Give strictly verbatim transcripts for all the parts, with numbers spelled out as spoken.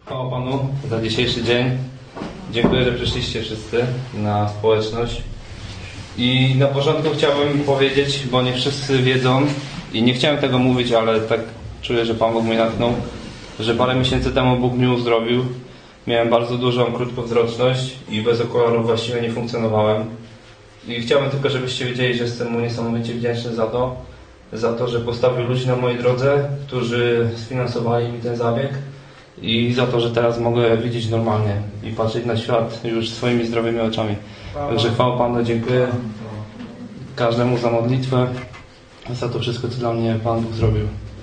Chwała Panu za dzisiejszy dzień. Dziękuję, że przyszliście wszyscy na społeczność. I na początku chciałbym powiedzieć, bo nie wszyscy wiedzą i nie chciałem tego mówić, ale tak czuję, że Pan Bóg mnie natchnął, że parę miesięcy temu Bóg mnie uzdrowił. Miałem bardzo dużą krótkowzroczność i bez okularów właściwie nie funkcjonowałem. I chciałbym tylko, żebyście wiedzieli, że jestem Mu niesamowicie wdzięczny za to, za to, że postawił ludzi na mojej drodze, którzy sfinansowali mi ten zabieg i za to, że teraz mogę widzieć normalnie i patrzeć na świat już swoimi zdrowymi oczami. Także chwała Panu, dziękuję każdemu za modlitwę, za to wszystko, co dla mnie Pan Bóg zrobił.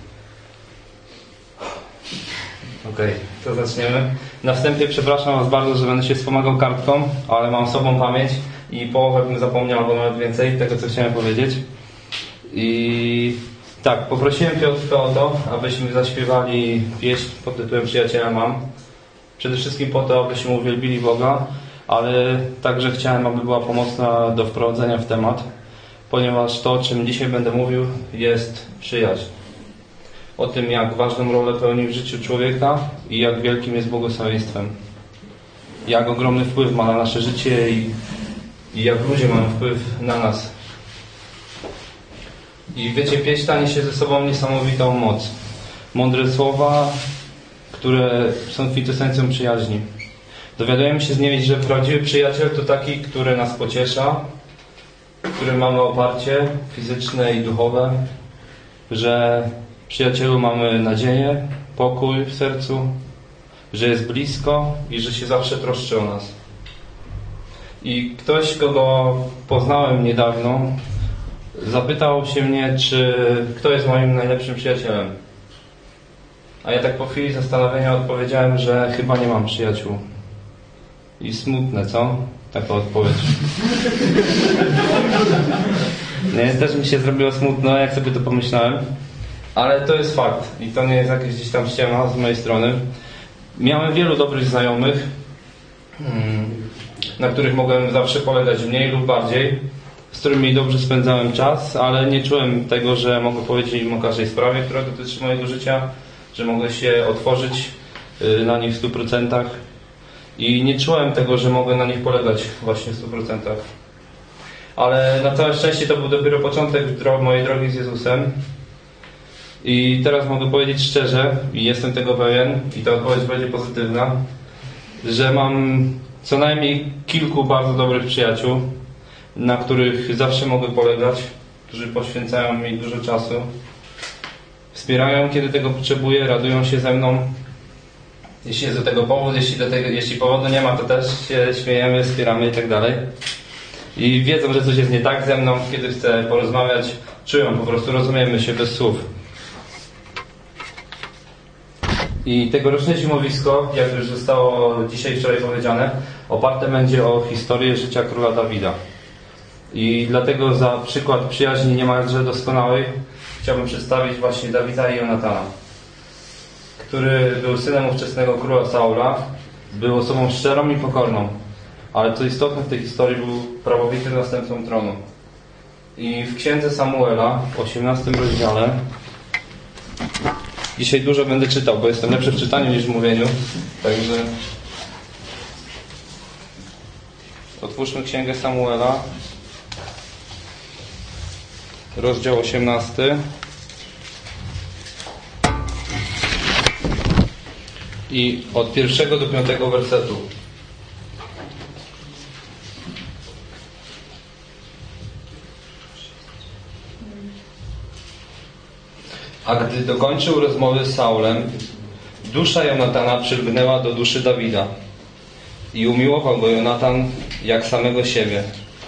Okej, to zaczniemy. Na wstępie przepraszam Was bardzo, że będę się wspomagał kartką, ale mam sobą pamięć i połowę bym zapomniał, albo nawet więcej tego, co chciałem powiedzieć. I tak, poprosiłem Piotrka o to, abyśmy zaśpiewali pieśń pod tytułem Przyjaciela mam. Przede wszystkim po to, abyśmy uwielbili Boga, ale także chciałem, aby była pomocna do wprowadzenia w temat, ponieważ to, o czym dzisiaj będę mówił, jest przyjaźń. O tym, jak ważną rolę pełni w życiu człowieka i jak wielkim jest błogosławieństwem. Jak ogromny wpływ ma na nasze życie i, i jak ludzie mają wpływ na nas. I wiecie, pieśń ta niesie ze sobą niesamowitą moc. Mądre słowa, które są kwintesencją przyjaźni. Dowiadujemy się z niej, że prawdziwy przyjaciel to taki, który nas pociesza, w którym mamy oparcie fizyczne i duchowe, że w przyjacielu mamy nadzieję, pokój w sercu, że jest blisko i że się zawsze troszczy o nas. I ktoś, kogo poznałem niedawno, zapytał się mnie, czy kto jest moim najlepszym przyjacielem. A ja tak po chwili zastanowienia odpowiedziałem, że chyba nie mam przyjaciół. I smutne, co? Taka odpowiedź. Nie, też mi się zrobiło smutno, jak sobie to pomyślałem. Ale to jest fakt. I to nie jest jakieś gdzieś tam ściema z mojej strony. Miałem wielu dobrych znajomych, na których mogłem zawsze polegać mniej lub bardziej, z którymi dobrze spędzałem czas, ale nie czułem tego, że mogę powiedzieć im o każdej sprawie, która dotyczy mojego życia, że mogę się otworzyć na nich w stu procentach i nie czułem tego, że mogę na nich polegać właśnie w stu procentach. Ale na całe szczęście to był dopiero początek dro- mojej drogi z Jezusem i teraz mogę powiedzieć szczerze, i jestem tego pewien, i ta odpowiedź będzie pozytywna, że mam co najmniej kilku bardzo dobrych przyjaciół, na których zawsze mogę polegać, którzy poświęcają mi dużo czasu, wspierają, kiedy tego potrzebuję, radują się ze mną. Jeśli jest do tego powód, jeśli, do tego, jeśli powodu nie ma, to też się śmiejemy, wspieramy i tak dalej. I wiedzą, że coś jest nie tak ze mną, kiedy chcę porozmawiać, czują, po prostu rozumiemy się bez słów. I tegoroczne zimowisko, jak już zostało dzisiaj, wczoraj powiedziane, oparte będzie o historię życia króla Dawida. I dlatego za przykład przyjaźni niemalże doskonałej chciałbym przedstawić właśnie Dawida i Jonatana, który był synem ówczesnego króla Saula, był osobą szczerą i pokorną, ale co istotne w tej historii był prawowitym następcą tronu. I w księdze Samuela w osiemnastym rozdziale, dzisiaj dużo będę czytał, bo jestem lepszy w czytaniu niż w mówieniu, także otwórzmy księgę Samuela, rozdział osiemnasty i od pierwszego do piątego wersetu. A gdy dokończył rozmowy z Saulem, dusza Jonatana przylgnęła do duszy Dawida i umiłował go Jonatan jak samego siebie.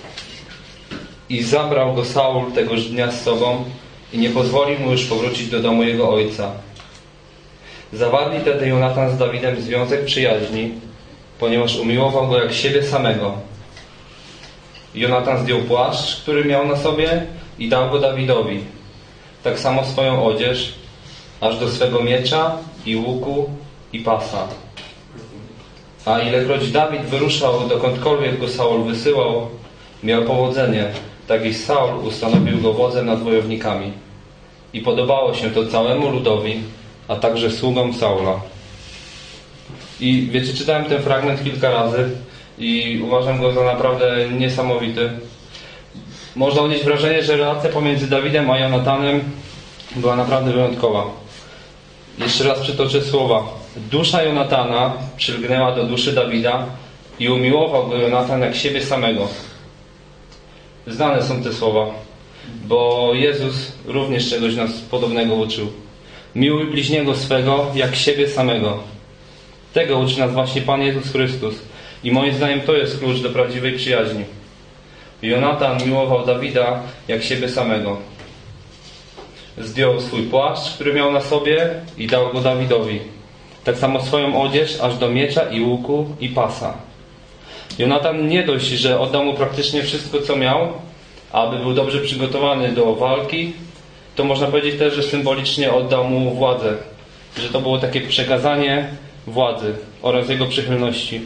I zabrał go Saul tegoż dnia z sobą i nie pozwolił mu już powrócić do domu jego ojca. Zawarli wtedy Jonatan z Dawidem związek przyjaźni, ponieważ umiłował go jak siebie samego. Jonatan zdjął płaszcz, który miał na sobie i dał go Dawidowi. Tak samo swoją odzież, aż do swego miecza i łuku i pasa. A ilekroć Dawid wyruszał, dokądkolwiek go Saul wysyłał, miał powodzenie, tak i Saul ustanowił go wodzem nad wojownikami. I podobało się to całemu ludowi, a także sługom Saula. I wiecie, czytałem ten fragment kilka razy i uważam go za naprawdę niesamowity. Można odnieść wrażenie, że relacja pomiędzy Dawidem a Jonatanem była naprawdę wyjątkowa. Jeszcze raz przytoczę słowa. Dusza Jonatana przylgnęła do duszy Dawida i umiłował go Jonatan jak siebie samego. Znane są te słowa, bo Jezus również czegoś nas podobnego uczył. Miłuj bliźniego swego jak siebie samego. Tego uczy nas właśnie Pan Jezus Chrystus. I moim zdaniem to jest klucz do prawdziwej przyjaźni. Jonatan miłował Dawida jak siebie samego. Zdjął swój płaszcz, który miał na sobie i dał go Dawidowi. Tak samo swoją odzież aż do miecza i łuku i pasa. Jonatan nie dość, że oddał mu praktycznie wszystko, co miał, aby był dobrze przygotowany do walki, to można powiedzieć też, że symbolicznie oddał mu władzę. Że to było takie przekazanie władzy oraz jego przychylności.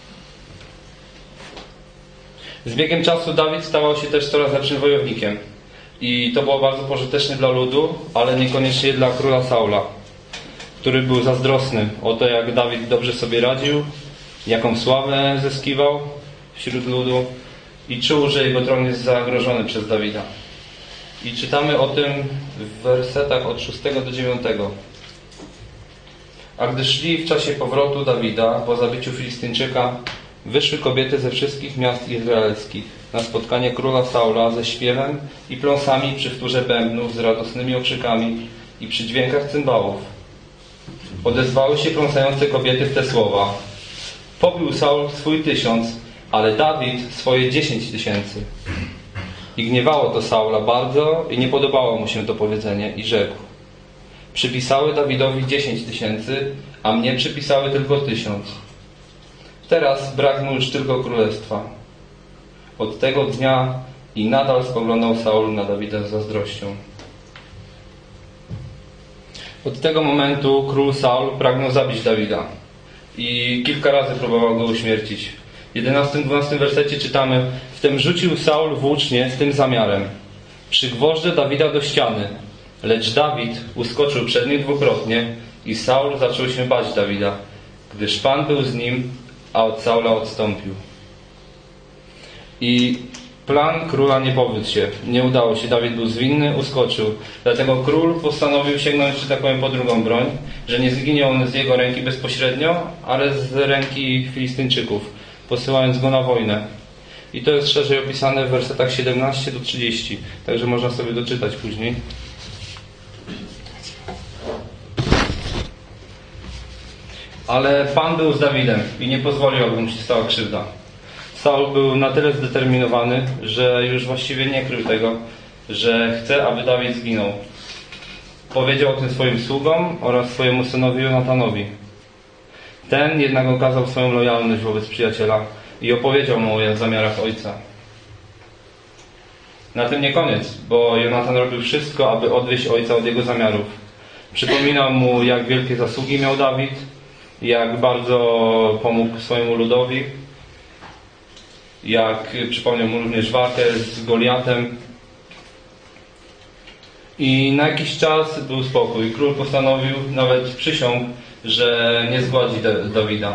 Z biegiem czasu Dawid stawał się też coraz lepszym wojownikiem. I to było bardzo pożyteczne dla ludu, ale niekoniecznie dla króla Saula, który był zazdrosny o to, jak Dawid dobrze sobie radził, jaką sławę zyskiwał wśród ludu i czuł, że jego tron jest zagrożony przez Dawida. I czytamy o tym w wersetach od szóstego do dziewiątego. A gdy szli w czasie powrotu Dawida po zabiciu Filistyńczyka, wyszły kobiety ze wszystkich miast izraelskich na spotkanie króla Saula ze śpiewem i pląsami przy wtórze bębnów, z radosnymi okrzykami i przy dźwiękach cymbałów. Odezwały się pląsające kobiety w te słowa. Pobił Saul swój tysiąc, ale Dawid swoje dziesięć tysięcy. I gniewało to Saula bardzo i nie podobało mu się to powiedzenie i rzekł. Przypisały Dawidowi dziesięć tysięcy, a mnie przypisały tylko tysiąc. Teraz brak mu już tylko królestwa. Od tego dnia i nadal spoglądał Saul na Dawida z zazdrością. Od tego momentu król Saul pragnął zabić Dawida i kilka razy próbował go uśmiercić. W jedenastym dwunastym wersecie czytamy: Wtem rzucił Saul włócznie z tym zamiarem. Przygwożdżę Dawida do ściany. Lecz Dawid uskoczył przed nim dwukrotnie i Saul zaczął się bać Dawida, gdyż Pan był z nim, a od Saula odstąpił. I plan króla nie powiódł się. Nie udało się. Dawid był zwinny, uskoczył. Dlatego król postanowił sięgnąć, że tak powiem, po drugą broń, że nie zginie on z jego ręki bezpośrednio, ale z ręki Filistyńczyków, posyłając go na wojnę. I to jest szerzej opisane w wersetach siedemnaście do trzydziestu. Także można sobie doczytać później. Ale Pan był z Dawidem i nie pozwolił, aby mu się stała krzywda. Saul był na tyle zdeterminowany, że już właściwie nie krył tego, że chce, aby Dawid zginął. Powiedział o tym swoim sługom oraz swojemu synowi Jonatanowi. Ten jednak okazał swoją lojalność wobec przyjaciela i opowiedział mu o zamiarach ojca. Na tym nie koniec, bo Jonatan robił wszystko, aby odwieść ojca od jego zamiarów. Przypominał mu, jak wielkie zasługi miał Dawid, jak bardzo pomógł swojemu ludowi, jak przypomniał mu również walkę z Goliatem. I na jakiś czas był spokój. Król postanowił, nawet przysiągł, że nie zgładzi Dawida.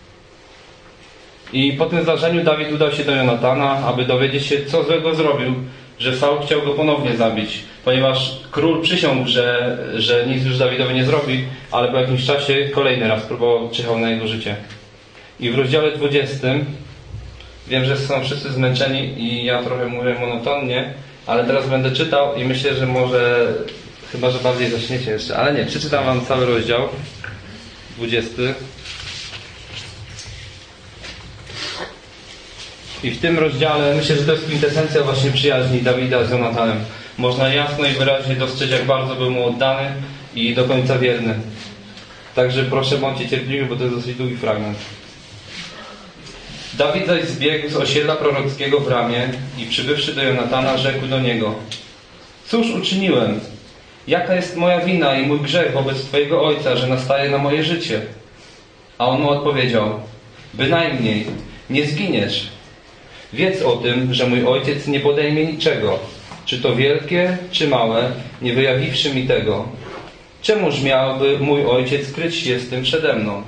I po tym zdarzeniu Dawid udał się do Jonatana, aby dowiedzieć się, co złego zrobił, że Saul chciał go ponownie zabić, ponieważ król przysiągł, że, że nic już Dawidowi nie zrobi, ale po jakimś czasie kolejny raz próbował, czyhał na jego życie. I w rozdziale dwudziestym, wiem, że są wszyscy zmęczeni i ja trochę mówię monotonnie, ale teraz będę czytał i myślę, że może, chyba że bardziej zaczniecie jeszcze, ale nie, przeczytam wam cały rozdział dwudziesty. I w tym rozdziale myślę, że to jest kwintesencja właśnie przyjaźni Dawida z Jonatanem. Można jasno i wyraźnie dostrzec, jak bardzo był mu oddany i do końca wierny. Także proszę, bądźcie cierpliwi, bo to jest dosyć długi fragment. Dawid zaś zbiegł z osiedla prorockiego w Ramie i przybywszy do Jonatana, rzekł do niego: Cóż uczyniłem? Jaka jest moja wina i mój grzech wobec twojego ojca, że nastaje na moje życie? A on mu odpowiedział: Bynajmniej, nie zginiesz. Wiedz o tym, że mój ojciec nie podejmie niczego, czy to wielkie, czy małe, nie wyjawiwszy mi tego. Czemuż miałby mój ojciec kryć się z tym przede mną?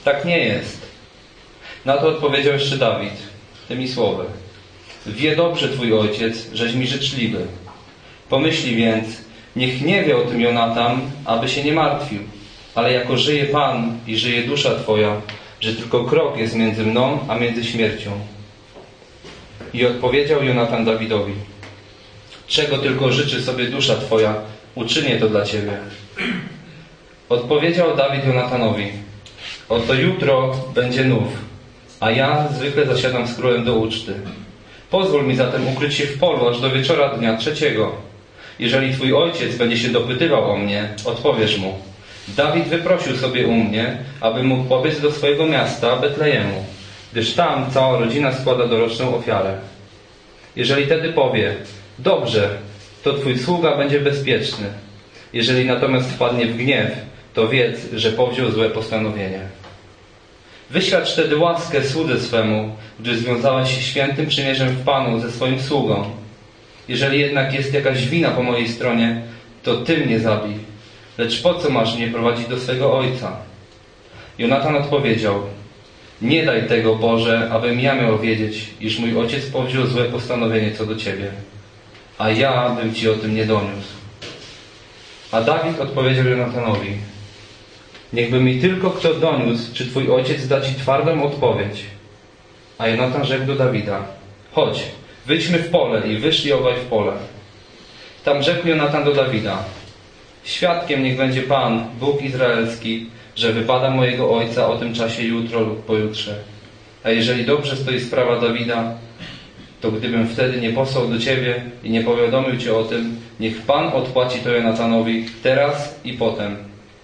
Tak nie jest. Na to odpowiedział jeszcze Dawid tymi słowy: wie dobrze twój ojciec, żeś mi życzliwy. Pomyśli więc, niech nie wie o tym Jonatan, aby się nie martwił. Ale jako żyje Pan i żyje dusza twoja, że tylko krok jest między mną a między śmiercią. I odpowiedział Jonatan Dawidowi: czego tylko życzy sobie dusza twoja, uczynię to dla ciebie. Odpowiedział Dawid Jonatanowi: oto jutro będzie nów, a ja zwykle zasiadam z królem do uczty. Pozwól mi zatem ukryć się w polu aż do wieczora dnia trzeciego. Jeżeli twój ojciec będzie się dopytywał o mnie, odpowiesz mu: Dawid wyprosił sobie u mnie, aby mógł pobiec do swojego miasta Betlejemu, gdyż tam cała rodzina składa doroczną ofiarę. Jeżeli tedy powie: dobrze, to twój sługa będzie bezpieczny. Jeżeli natomiast wpadnie w gniew, to wiedz, że powziął złe postanowienie. Wyświadcz wtedy łaskę słudze swemu, gdyż związałeś się świętym przymierzem w Panu ze swoim sługą. Jeżeli jednak jest jakaś wina po mojej stronie, to ty mnie zabij. Lecz po co masz mnie prowadzić do swego ojca? Jonatan odpowiedział: nie daj tego, Boże, abym ja miał wiedzieć, iż mój ojciec powziął złe postanowienie co do ciebie, a ja bym ci o tym nie doniósł. A Dawid odpowiedział Jonatanowi: niechby mi tylko kto doniósł, czy twój ojciec da ci twardą odpowiedź. A Jonatan rzekł do Dawida: chodź, wyjdźmy w pole. I wyszli obaj w pole. Tam rzekł Jonatan do Dawida: świadkiem niech będzie Pan, Bóg Izraelski, że wypada mojego ojca o tym czasie jutro lub pojutrze. A jeżeli dobrze stoi sprawa Dawida, to gdybym wtedy nie posłał do ciebie i nie powiadomił cię o tym, niech Pan odpłaci to Jonatanowi teraz i potem.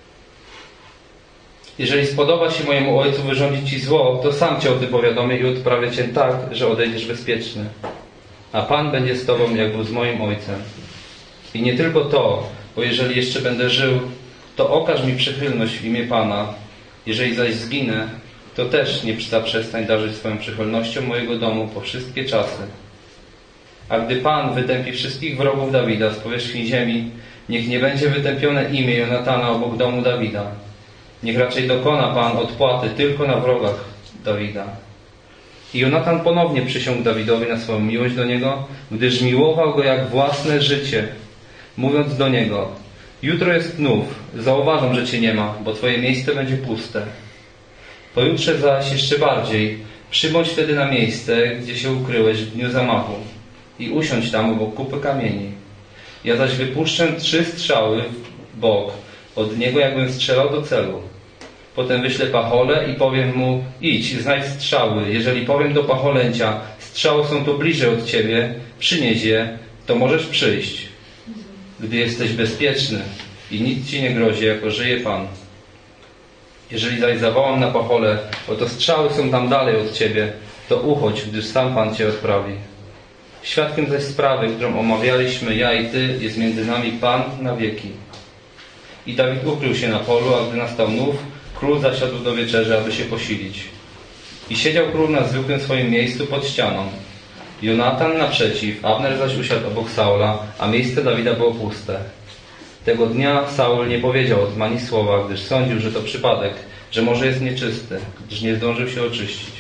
Jeżeli spodoba się mojemu ojcu wyrządzić ci zło, to sam cię o tym powiadomię i odprawię cię tak, że odejdziesz bezpieczny. A Pan będzie z tobą, jak był z moim ojcem. I nie tylko to, bo jeżeli jeszcze będę żył, to okaż mi przychylność w imię Pana. Jeżeli zaś zginę, to też nie zaprzestań darzyć swoją przychylnością mojego domu po wszystkie czasy. A gdy Pan wytępi wszystkich wrogów Dawida z powierzchni ziemi, niech nie będzie wytępione imię Jonatana obok domu Dawida. Niech raczej dokona Pan odpłaty tylko na wrogach Dawida. I Jonatan ponownie przysiągł Dawidowi na swoją miłość do niego, gdyż miłował go jak własne życie, mówiąc do niego: jutro jest nów, zauważam, że cię nie ma, bo twoje miejsce będzie puste. Pojutrze zaś jeszcze bardziej, przybądź wtedy na miejsce, gdzie się ukryłeś w dniu zamachu i usiądź tam obok kupy kamieni. Ja zaś wypuszczę trzy strzały w bok od niego, jakbym strzelał do celu. Potem wyślę pacholę i powiem mu: idź, znajdź strzały. Jeżeli powiem do pacholęcia: strzały są tu bliżej od ciebie, przynieś je, to możesz przyjść. Gdy jesteś bezpieczny i nic ci nie grozi, jako żyje Pan. Jeżeli zaś zawołam na pacholę: oto strzały są tam dalej od ciebie, to uchodź, gdyż sam Pan cię odprawi. Świadkiem zaś sprawy, którą omawialiśmy ja i ty, jest między nami Pan na wieki. I Dawid ukrył się na polu, a gdy nastał nów, król zasiadł do wieczerzy, aby się posilić. I siedział król na zwykłym swoim miejscu pod ścianą. Jonatan naprzeciw, Abner zaś usiadł obok Saula, a miejsce Dawida było puste. Tego dnia Saul nie powiedział od ani słowa, gdyż sądził, że to przypadek, że może jest nieczysty, gdyż nie zdążył się oczyścić.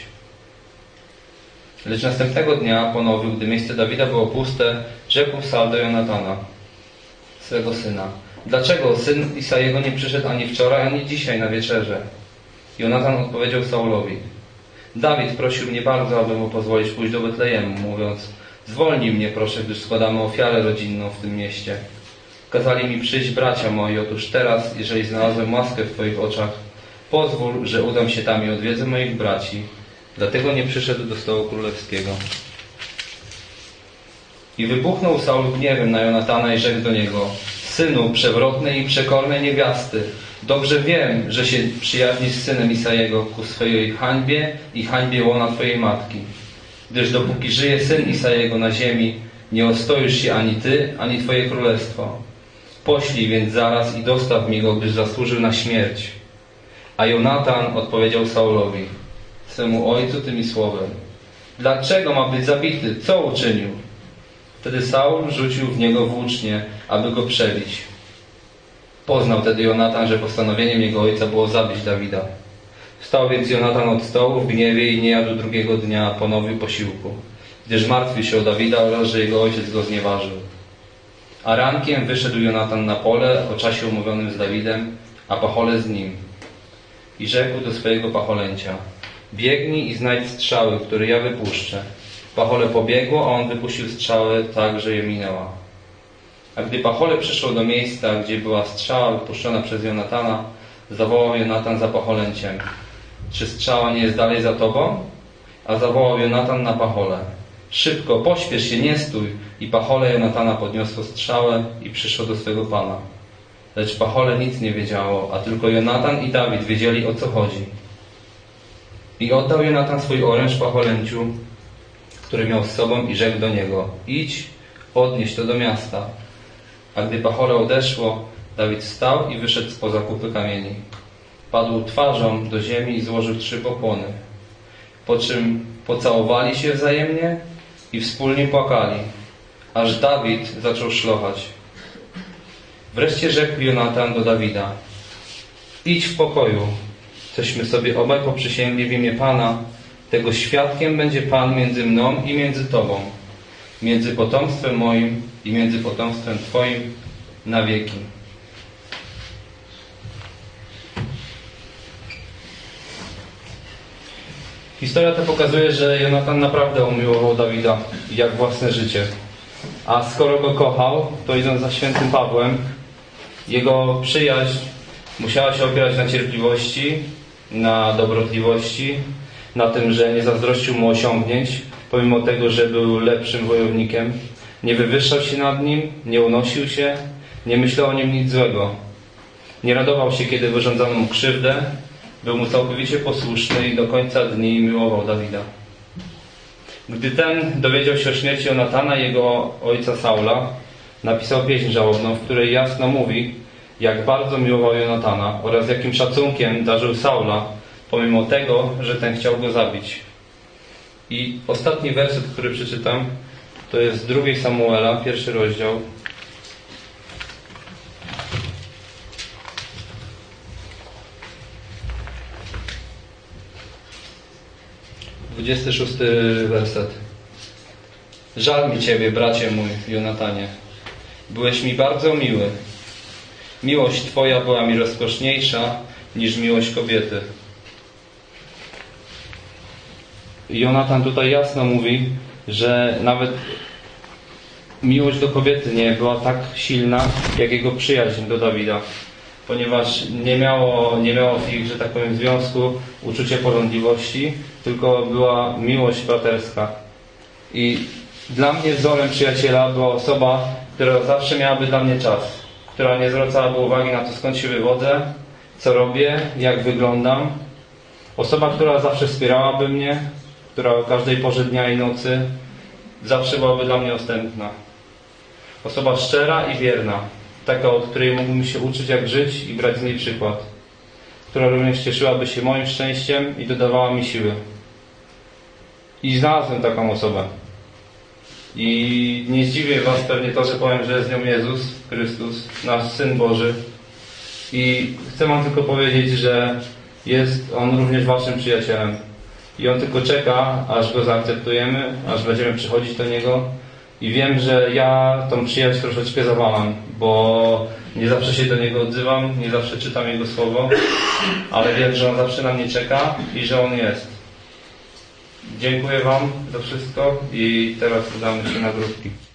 Lecz następnego dnia ponowił, gdy miejsce Dawida było puste, rzekł Saul do Jonatana, swego syna: dlaczego syn Isajego nie przyszedł ani wczoraj, ani dzisiaj na wieczerzę? Jonatan odpowiedział Saulowi: Dawid prosił mnie bardzo, aby mu pozwolić pójść do Betlejemu, mówiąc: zwolnij mnie proszę, gdyż składamy ofiarę rodzinną w tym mieście. Kazali mi przyjść bracia moi, otóż teraz, jeżeli znalazłem łaskę w Twoich oczach, pozwól, że udam się tam i odwiedzę moich braci. Dlatego nie przyszedł do stołu królewskiego. I wybuchnął Saul gniewem na Jonatana i rzekł do niego: synu przewrotnej i przekornej niewiasty, dobrze wiem, że się przyjaźnisz z synem Isajego ku swojej hańbie i hańbie łona twojej matki. Gdyż dopóki żyje syn Isajego na ziemi, nie ostoisz się ani ty, ani twoje królestwo. Poślij więc zaraz i dostaw mi go, gdyż zasłużył na śmierć. A Jonatan odpowiedział Saulowi, swemu ojcu, tymi słowem: dlaczego ma być zabity? Co uczynił? Wtedy Saul rzucił w niego włócznie, aby go przebić. Poznał wtedy Jonatan, że postanowieniem jego ojca było zabić Dawida. Wstał więc Jonatan od stołu w gniewie i nie jadł drugiego dnia ponowił posiłku, gdyż martwił się o Dawida oraz, że jego ojciec go znieważył. A rankiem wyszedł Jonatan na pole o czasie umówionym z Dawidem, a pachole z nim. I rzekł do swojego pacholęcia: biegnij i znajdź strzały, które ja wypuszczę. Pachole pobiegło, a on wypuścił strzały tak, że je minęła. A gdy pachole przyszło do miejsca, gdzie była strzała wypuszczona przez Jonatana, zawołał Jonatan za pacholęciem: czy strzała nie jest dalej za tobą? A zawołał Jonatan na pachole: szybko, pośpiesz się, nie stój. I pachole Jonatana podniosło strzałę i przyszło do swego pana. Lecz pachole nic nie wiedziało, a tylko Jonatan i Dawid wiedzieli, o co chodzi. I oddał Jonatan swój oręż pacholęciu, który miał z sobą, i rzekł do niego: idź, odnieś to do miasta. A gdy pachole odeszło, Dawid wstał i wyszedł spoza kupy kamieni. Padł twarzą do ziemi i złożył trzy pokłony. Po czym pocałowali się wzajemnie i wspólnie płakali, aż Dawid zaczął szlochać. Wreszcie rzekł Jonatan do Dawida: idź w pokoju, cośmy sobie obaj poprzysięgli w imię Pana, tego świadkiem będzie Pan między mną i między Tobą, między potomstwem moim i między potomstwem Twoim na wieki. Historia ta pokazuje, że Jonatan naprawdę umiłował Dawida jak własne życie. A skoro go kochał, to idąc za świętym Pawłem, jego przyjaźń musiała się opierać na cierpliwości, na dobrotliwości, na tym, że nie zazdrościł mu osiągnięć, pomimo tego, że był lepszym wojownikiem. Nie wywyższał się nad nim, nie unosił się, nie myślał o nim nic złego. Nie radował się, kiedy wyrządzano mu krzywdę. Był mu całkowicie posłuszny i do końca dni miłował Dawida. Gdy ten dowiedział się o śmierci Jonatana i jego ojca Saula, napisał pieśń żałobną, w której jasno mówi, jak bardzo miłował Jonatana oraz jakim szacunkiem darzył Saula, pomimo tego, że ten chciał go zabić. I ostatni werset, który przeczytam, to jest z drugiej Samuela, pierwszy rozdział. dwudziesty szósty werset. Żal mi Ciebie, bracie mój, Jonatanie. Byłeś mi bardzo miły. Miłość Twoja była mi rozkoszniejsza niż miłość kobiety. Jonatan tutaj jasno mówi, że nawet miłość do kobiety nie była tak silna, jak jego przyjaźń do Dawida. Ponieważ nie miało, nie miało w ich, że tak powiem, związku uczucie pożądliwości, tylko była miłość braterska. I dla mnie wzorem przyjaciela była osoba, która zawsze miałaby dla mnie czas, która nie zwracałaby uwagi na to, skąd się wywodzę, co robię, jak wyglądam. Osoba, która zawsze wspierałaby mnie, która o każdej porze dnia i nocy zawsze byłaby dla mnie dostępna. Osoba szczera i wierna. Taka, od której mógłbym się uczyć, jak żyć i brać z niej przykład. Która również cieszyłaby się moim szczęściem i dodawała mi siły. I znalazłem taką osobę. I nie zdziwię Was pewnie to, że powiem, że jest nią Jezus Chrystus, nasz Syn Boży. I chcę Wam tylko powiedzieć, że jest On również Waszym przyjacielem. I On tylko czeka, aż Go zaakceptujemy, aż będziemy przychodzić do Niego. I wiem, że ja tą przyjaźń troszeczkę zawalam, bo nie zawsze się do Niego odzywam, nie zawsze czytam Jego słowo, ale wiem, że On zawsze na mnie czeka i że On jest. Dziękuję Wam za wszystko i teraz udamy się na grupki.